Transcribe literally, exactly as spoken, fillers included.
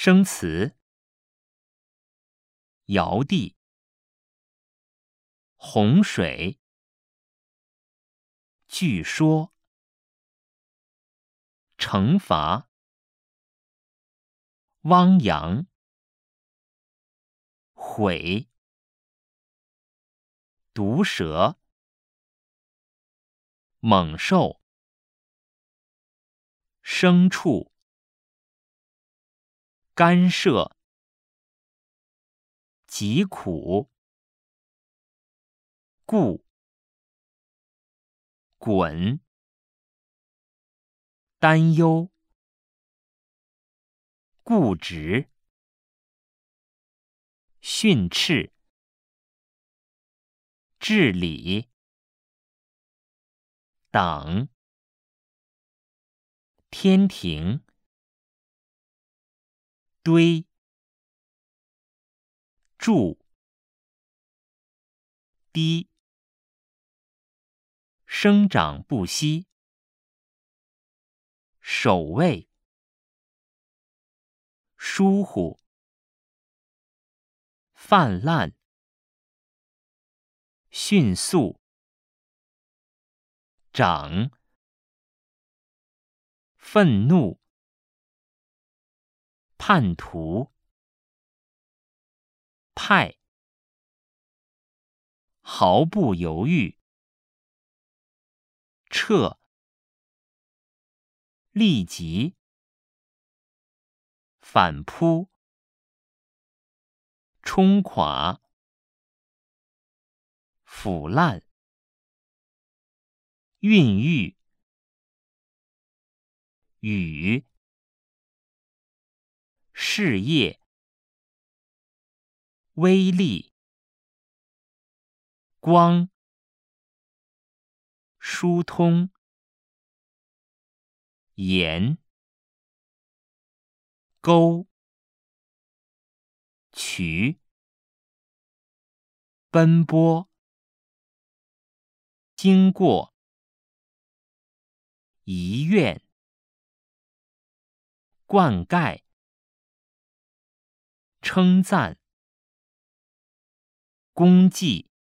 生词：尧帝、洪水、据说、惩罚、汪洋、悔、毒蛇、猛兽、牲畜、干涉、疾苦、故、滚、担忧、固执、训斥、治理、党、天庭、堆、筑、低、生长不息、守卫、疏忽、泛滥、迅速、长、愤怒、叛徒、派、毫不犹豫、撤、立即、反扑、冲垮、腐烂、孕育、雨、事业、威力、光、疏通、盐、沟、渠、奔波、经过、遗愿、灌溉、称赞、功绩、